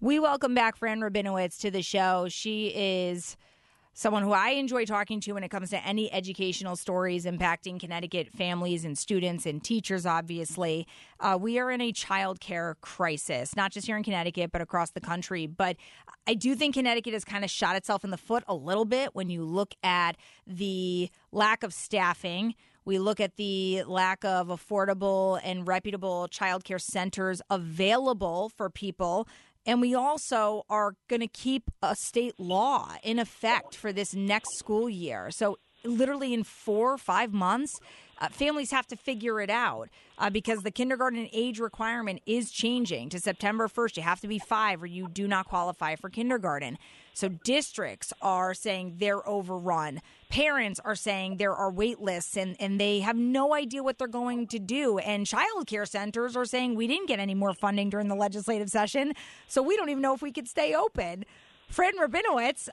We welcome back Fran Rabinowitz to the show. She is someone who I enjoy talking to when it comes to any educational stories impacting Connecticut families and students and teachers, obviously. We are in a child care crisis, not just here in Connecticut, but across the country. But I do think Connecticut has kind of shot itself in the foot a little bit when you look at the lack of staffing. We look at the lack of affordable and reputable child care centers available for people. And we also are going to keep a state law in effect for this next school year. So literally in 4 or 5 months, families have to figure it out because the kindergarten age requirement is changing to September 1st. You have to be 5 or you do not qualify for kindergarten. So districts are saying they're overrun. Parents are saying there are wait lists and they have no idea what they're going to do. And child care centers are saying we didn't get any more funding during the legislative session, so we don't even know if we could stay open. Fran Rabinowitz,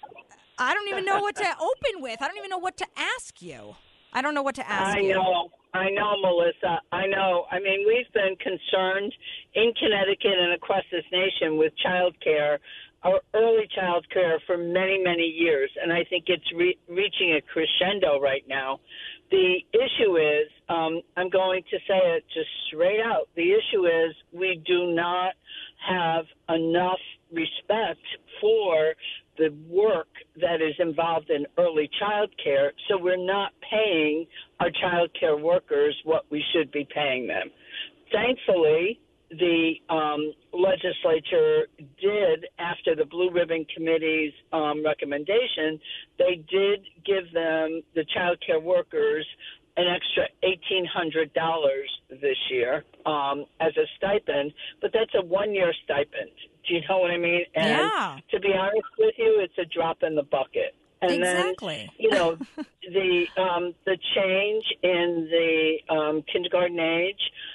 I don't even know what to open with. I don't even know what to ask you. I don't know what to ask you. I know, Melissa. I know. I mean, we've been concerned in Connecticut and across this nation with child care, or early child care, for many, many years. And I think it's reaching a crescendo right now. The issue is, I'm going to say it just straight out, the issue is we do not have enough respect for the work that is involved in early child care, so we're not paying our child care workers what we should be paying them. Thankfully, the legislature did, after the Blue Ribbon Committee's recommendation, they did give them, the child care workers, an extra $1,800 this year as a stipend, but that's a one-year stipend. Do you know what I mean? And yeah. To be honest with you, it's a drop in the bucket. And exactly. Then, the change in the kindergarten age,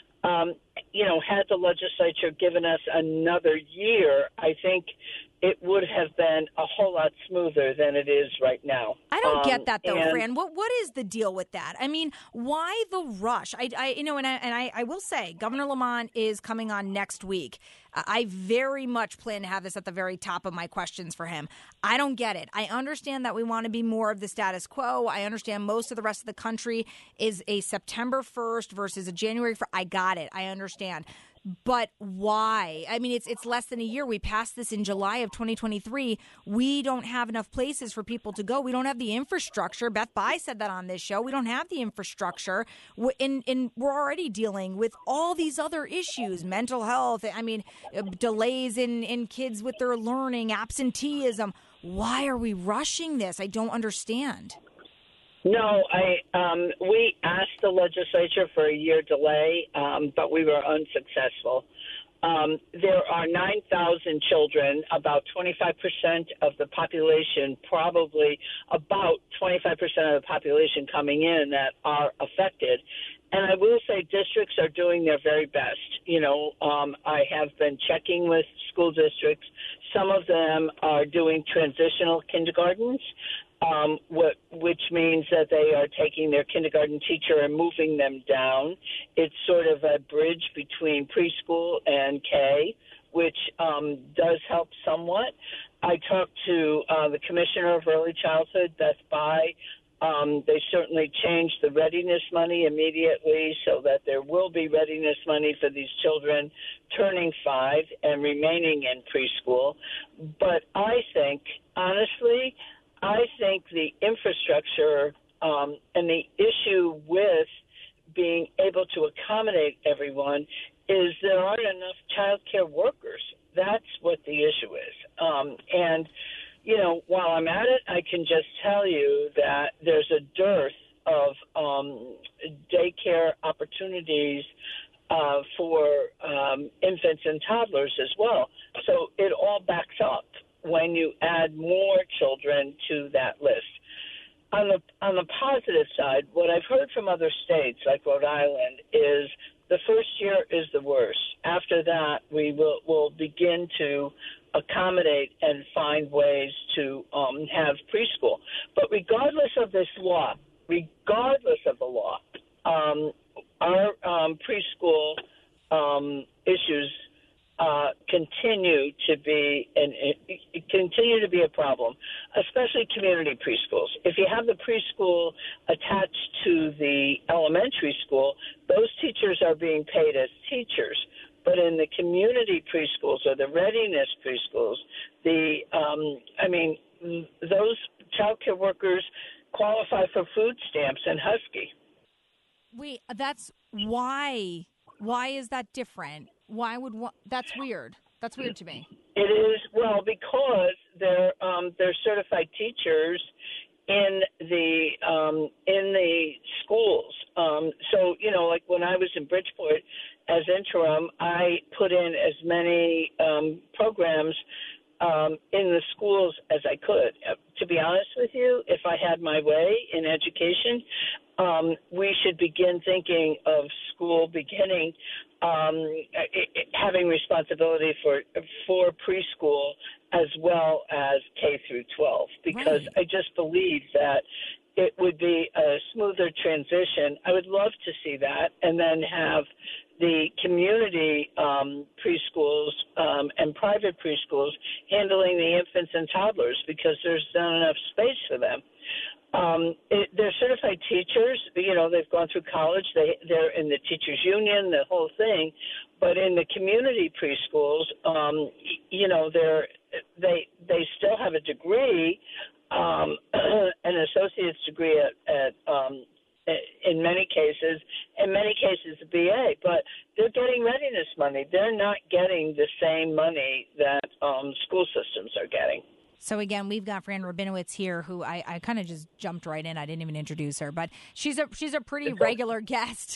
had the legislature given us another year, I think it would have been a whole lot smoother than it is right now. I don't get that though, Fran. What is the deal with that? I mean, why the rush? I will say, Governor Lamont is coming on next week. I very much plan to have this at the very top of my questions for him. I don't get it. I understand that we want to be more of the status quo. I understand most of the rest of the country is a September 1st versus a January 1st. I got it. I understand. But why? I mean, it's less than a year. We passed this in July of 2023. We don't have enough places for people to go. We don't have the infrastructure. Beth Bai said that on this show. We don't have the infrastructure. And we're already dealing with all these other issues, mental health. I mean, delays in kids with their learning, absenteeism. Why are we rushing this? I don't understand. No, we asked the legislature for a year delay, but we were unsuccessful. There are 9,000 children, about 25% of the population, probably about 25% of the population coming in that are affected. And I will say districts are doing their very best. I have been checking with school districts. Some of them are doing transitional kindergartens, which means that they are taking their kindergarten teacher and moving them down. It's sort of a bridge between preschool and K, which does help somewhat. I talked to the Commissioner of Early Childhood, Beth Bai. They certainly changed the readiness money immediately so that there will be readiness money for these children turning 5 and remaining in preschool. But I think, honestly, the infrastructure and the issue with being able to accommodate everyone is there aren't enough child care workers. That's what the issue is. While I'm at it, I can just tell you that there's a dearth of daycare opportunities for infants and toddlers as well. So it all backs up when you add more children to that list. On the positive side, what I've heard from other states like Rhode Island is the first year is the worst. After that, we'll begin to accommodate and find ways to have preschool. But regardless of this law, regardless of the law, our preschool issues continue to be a problem, especially community preschools. If you have the preschool attached to the elementary school, those teachers are being paid as teachers. But in the community preschools or the readiness preschools, those child care workers qualify for food stamps and Husky. Wait, that's why. Why is that different? That's weird. That's weird to me. It is, because they're certified teachers in the schools. Like when I was in Bridgeport as interim, I put in as many programs in the schools as I could. To be honest with you, if I had my way in education, we should begin thinking of school beginning having responsibility for preschool as well as K through 12, because Right. I just believe that it would be a smoother transition. I would love to see that, and then have the community preschools and private preschools handling the infants and toddlers, because there's not enough space for them. They're certified teachers. They've gone through college. They're in the teachers union, the whole thing. But in the community preschools, they still have a degree, an associate's degree at in many cases a BA, but they're getting readiness money. They're not getting the same money that school systems are getting. So again, we've got Fran Rabinowitz here, who I kind of just jumped right in. I didn't even introduce her, but she's a pretty regular guest.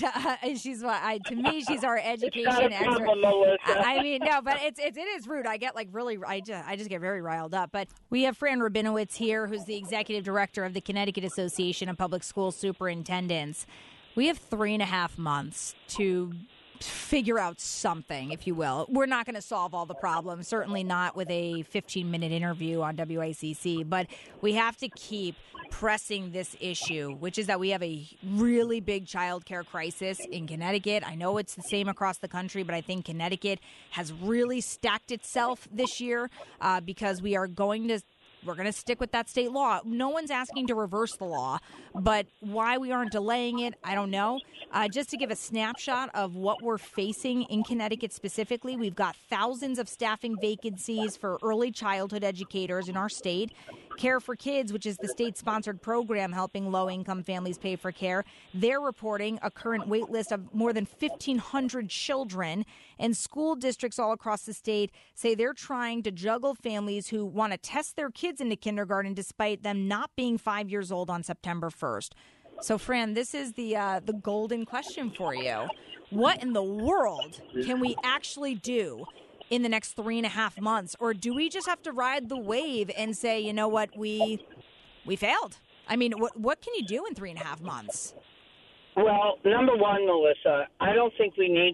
To me, she's our education expert. I mean, no, but it is rude. I get I just get very riled up. But we have Fran Rabinowitz here, who's the executive director of the Connecticut Association of Public School Superintendents. We have 3.5 months to figure out something, if you will. We're not going to solve all the problems, certainly not with a 15-minute interview on WICC, but we have to keep pressing this issue, which is that we have a really big child care crisis in Connecticut. I know it's the same across the country, but I think Connecticut has really stacked itself this year because we're going to stick with that state law. No one's asking to reverse the law, but why we aren't delaying it, I don't know. Just to give a snapshot of what we're facing in Connecticut specifically, we've got thousands of staffing vacancies for early childhood educators in our state. Care for Kids, which is the state-sponsored program helping low-income families pay for care, they're reporting a current wait list of more than 1,500 children. And school districts all across the state say they're trying to juggle families who want to test their kids into kindergarten despite them not being 5 years old on September 1st. So, Fran, this is the golden question for you. What in the world can we actually do in the next 3.5 months? Or do we just have to ride the wave and say, you know what, we failed? I mean, what can you do in 3.5 months? Well, number one, Melissa, I don't think we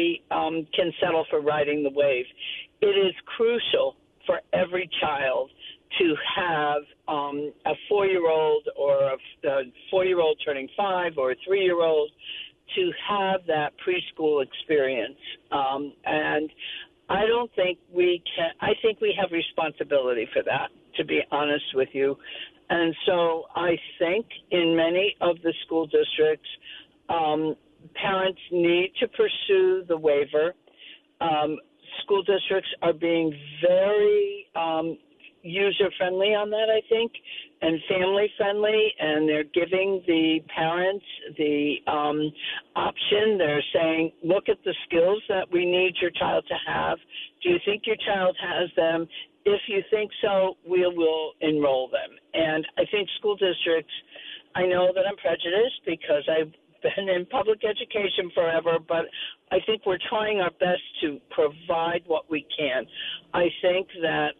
can settle for riding the wave. It is crucial for every child to have a 4-year-old or a 4-year-old turning 5 or a 3-year-old to have that preschool experience. And I don't think we can. I think we have responsibility for that, to be honest with you. And so I think in many of the school districts, parents need to pursue the waiver. School districts are being very user-friendly on that, I think, and family-friendly, and they're giving the parents the option. They're saying, look at the skills that we need your child to have. Do you think your child has them? If you think so, we will enroll them. And I think school districts, I know that I'm prejudiced because I've been in public education forever, but I think we're trying our best to provide what we can. I think that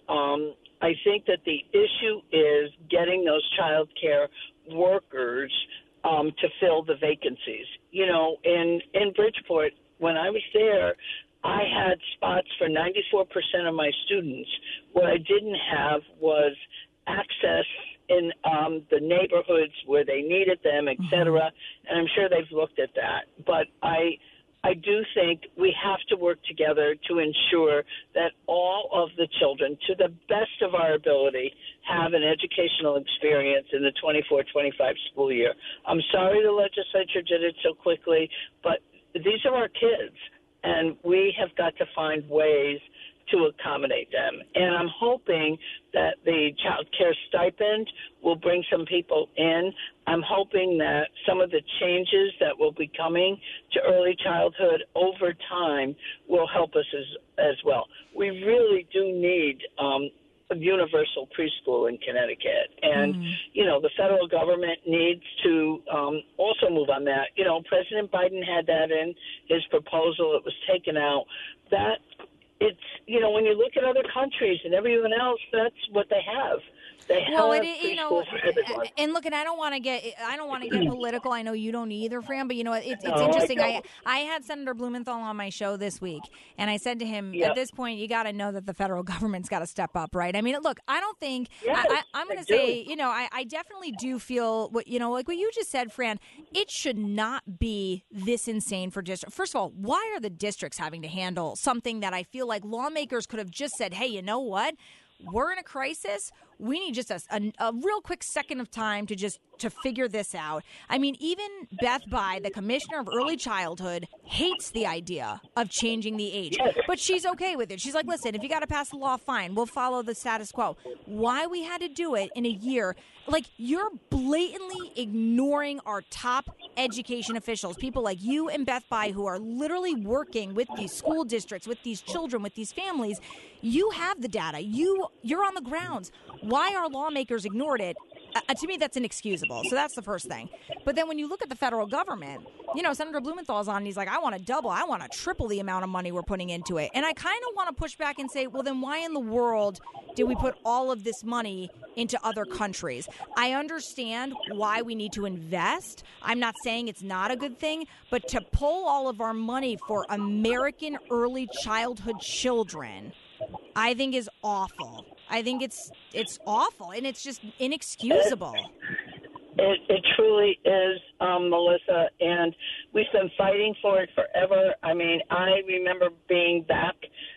the issue is getting those child care workers to fill the vacancies. You know, in Bridgeport, when I was there, I had spots for 94% of my students. What I didn't have was access in the neighborhoods where they needed them, et cetera. And I'm sure they've looked at that. But I I do think we have to work together to ensure that all of the children, to the best of our ability, have an educational experience in the 24-25 school year. I'm sorry the legislature did it so quickly, but these are our kids, and we have got to find ways to accommodate them. And I'm hoping that the child care stipend will bring some people in. I'm hoping that some of the changes that will be coming to early childhood over time will help us as well. We really do need a universal preschool in Connecticut. And, the federal government needs to also move on that. President Biden had that in his proposal. It was taken out. It's, when you look at other countries and everyone else, that's what they have. They have preschool for everyone. And look, and I don't want to get political. I know you don't either, Fran. But it's interesting. I had Senator Blumenthal on my show this week, and I said to him, at this point, you got to know that the federal government's got to step up, right? I mean, look, I don't think I'm going to say, I definitely do feel like what you just said, Fran. It should not be this insane for districts. First of all, why are the districts having to handle something that I feel like lawmakers could have just said, hey, you know what? We're in a crisis. We need just a real quick second of time to figure this out. I mean, even Beth Bye, the commissioner of early childhood, hates the idea of changing the age, but she's okay with it. She's like, listen, if you got to pass the law, fine. We'll follow the status quo. Why we had to do it in a year, like you're blatantly ignoring our top education officials, people like you and Beth Bye, who are literally working with these school districts, with these children, with these families. You have the data. You're on the grounds. Why our lawmakers ignored it, to me, that's inexcusable. So that's the first thing. But then when you look at the federal government, Senator Blumenthal's on, and he's like, I want to triple the amount of money we're putting into it. And I kind of want to push back and say, well, then why in the world did we put all of this money into other countries? I understand why we need to invest. I'm not saying it's not a good thing, but to pull all of our money for American early childhood children, I think is awful. I think it's awful, and it's just inexcusable. It truly is, Melissa, and we've been fighting for it forever. I mean, I remember being back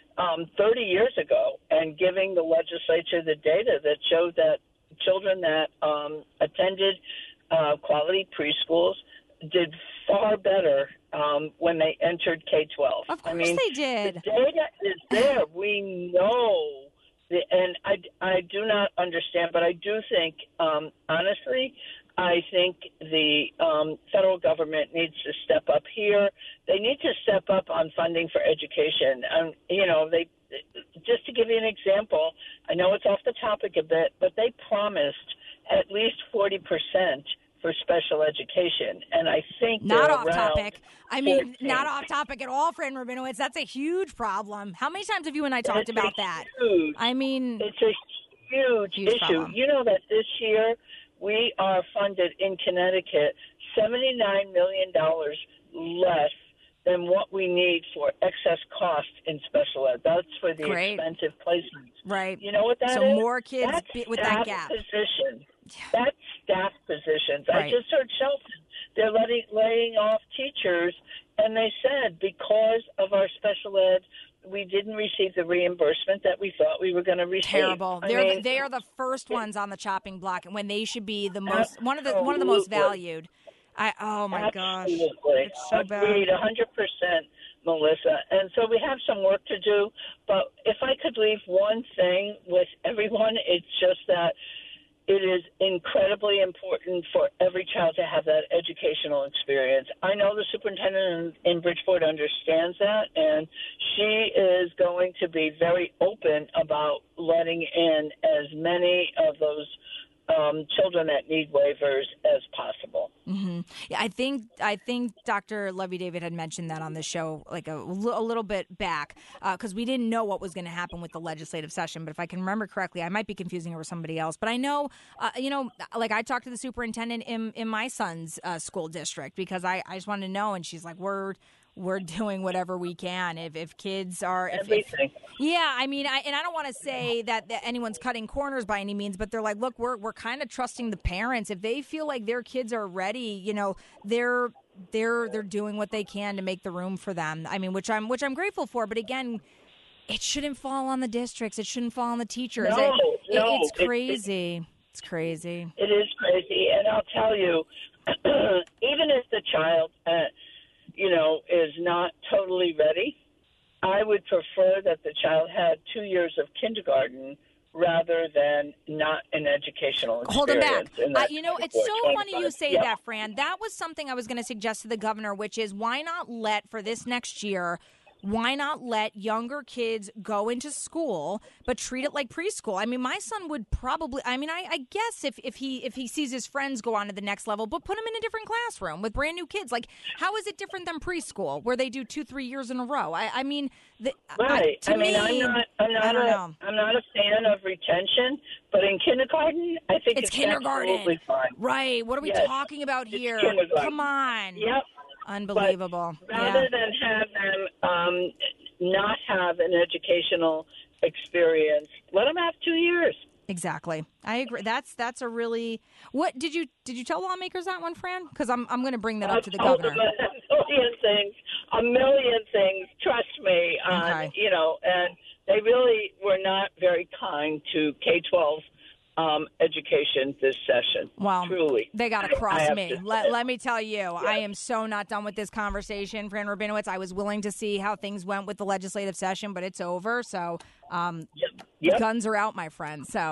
30 years ago and giving the legislature the data that showed that children that attended quality preschools did far better when they entered K-12. Of course they did. The data is there. We know. And I do not understand, but I do think, honestly, I think the federal government needs to step up here. They need to step up on funding for education. They just to give you an example, I know it's off the topic a bit, but they promised at least 40% for special education, and I think not off topic. I mean, not off topic at all, Fran Rabinowitz. That's a huge problem. How many times have you and I talked about that? I mean, it's a huge issue. Problem. You know that this year we are funded in Connecticut $79 million less than what we need for excess cost in special ed. That's for the expensive placements. Right. You know what that is? So more kids with that gap. Position. That's staff positions. Right. I just heard Shelton. They're laying off teachers, and they said because of our special ed, we didn't receive the reimbursement that we thought we were going to receive. Terrible. They are the first ones on the chopping block, and when they should be the most one of the most valued. Oh my gosh, it's so bad. Agreed, 100%, Melissa. And so we have some work to do. But if I could leave one thing with everyone, it's just that it is incredibly important for every child to have that educational experience. I know the superintendent in Bridgeport understands that, and she is going to be very open about letting in as many of those children that need waivers as possible. Mm-hmm. Yeah, I think Dr. Levy David had mentioned that on the show like a little bit back because we didn't know what was going to happen with the legislative session. But if I can remember correctly, I might be confusing her with somebody else. But I know, like I talked to the superintendent in my son's school district because I just wanted to know, and she's like, we're doing whatever we can. If kids are, yeah, I mean, I don't want to say that anyone's cutting corners by any means, but they're like, look, we're kind of trusting the parents. If they feel like their kids are ready, they're doing what they can to make the room for them. I mean, which I'm grateful for. But again, it shouldn't fall on the districts. It shouldn't fall on the teachers. No, it's crazy. It's crazy. It is crazy. And I'll tell you, even if the child, is not totally ready, I would prefer that the child had 2 years of kindergarten rather than not an educational experience. Hold them back. It's so funny you say that, Fran. That was something I was going to suggest to the governor, which is why not for this next year, why not let younger kids go into school, but treat it like preschool? I mean, my son would probably, I guess if he sees his friends go on to the next level, but put him in a different classroom with brand new kids. Like, how is it different than preschool where they do 2-3 years in a row? Right. I'm not a fan of retention, but in kindergarten, I think it's kindergarten. Absolutely fine. Right. What are we talking about here? Come on. Yep. Unbelievable. But rather than have them not have an educational experience, let them have 2 years. Exactly. I agree. That's a really. What did you tell lawmakers that one, Fran? Because I'm going to bring that up to the governor. A million things. Trust me. Okay. And they really were not very kind to K-12 education this session. Well, truly. They got to cross me. Let me tell you, I am so not done with this conversation. Fran Rabinowitz, I was willing to see how things went with the legislative session, but it's over. So guns are out, my friend. So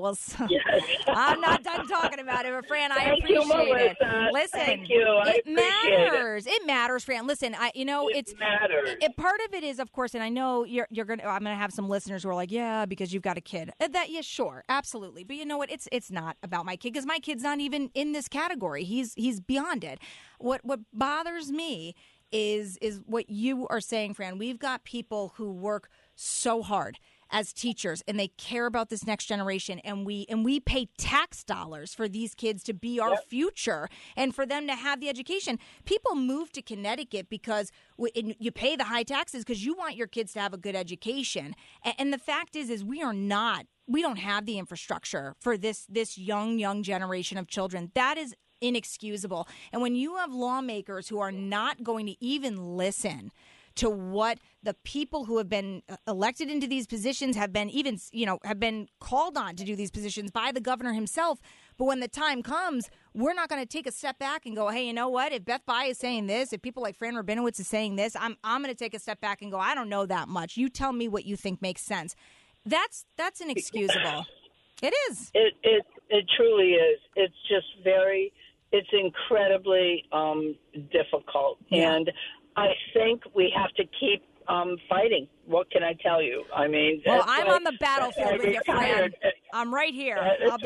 I'm not done talking about it. But Fran, I appreciate it. Listen, thank you. It matters. It matters, Fran. Listen, it matters. Part of it is, of course, and I know I'm going to have some listeners who are like, yeah, because you've got a kid. Sure, absolutely. But you know what? It's not about my kid because my kid's not even in this category. He's beyond it. What bothers me is what you are saying, Fran. We've got people who work so hard as teachers and they care about this next generation, and we pay tax dollars for these kids to be our future and for them to have the education. People move to Connecticut because you pay the high taxes because you want your kids to have a good education. And the fact is we don't have the infrastructure for this young generation of children. That is inexcusable. And when you have lawmakers who are not going to even listen to what the people who have been elected into these positions have been called on to do these positions by the governor himself. But when the time comes, we're not going to take a step back and go, hey, you know what? If Beth Bai is saying this, if people like Fran Rabinowitz is saying this, I'm going to take a step back and go, I don't know that much. You tell me what you think makes sense. That's inexcusable. It is. It truly is. It's just it's incredibly difficult. Yeah. And I think we have to keep fighting. What can I tell you? I mean, I'm on the battlefield with you, Fran. I'm right here.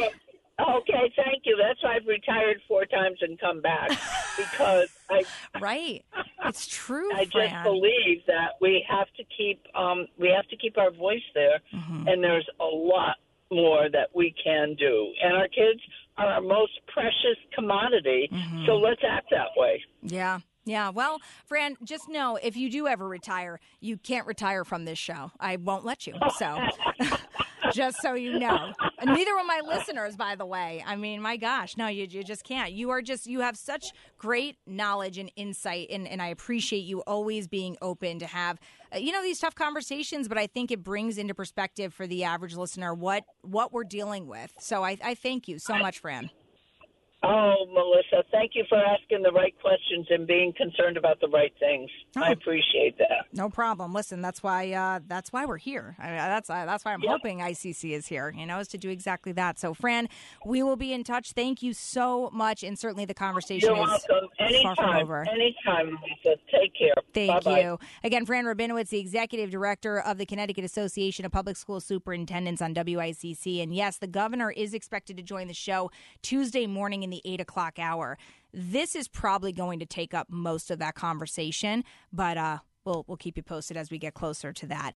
Okay, thank you. That's why I've retired 4 times and come back because right. It's true. I Fran. just believe that we have to keep our voice there, and there's a lot more that we can do. And our kids are our most precious commodity, so let's act that way. Yeah. Yeah, well, Fran, just know if you do ever retire, you can't retire from this show. I won't let you. So just so you know. Neither will my listeners, by the way. I mean, my gosh, no, you just can't. You have such great knowledge and insight, and I appreciate you always being open to have, these tough conversations, but I think it brings into perspective for the average listener what we're dealing with. So I thank you so much, Fran. Oh, Melissa, thank you for asking the right questions and being concerned about the right things. Oh, I appreciate that. No problem. Listen, that's why we're here. I mean, that's why I'm hoping ICC is here, is to do exactly that. So, Fran, we will be in touch. Thank you so much, and certainly the conversation You're welcome. Far from over. Anytime, Lisa. Take care. Thank Bye-bye. you. Again, Fran Rabinowitz, the Executive Director of the Connecticut Association of Public School Superintendents on WICC. And yes, the governor is expected to join the show Tuesday morning in the 8 o'clock hour. This is probably going to take up most of that conversation, but we'll keep you posted as we get closer to that.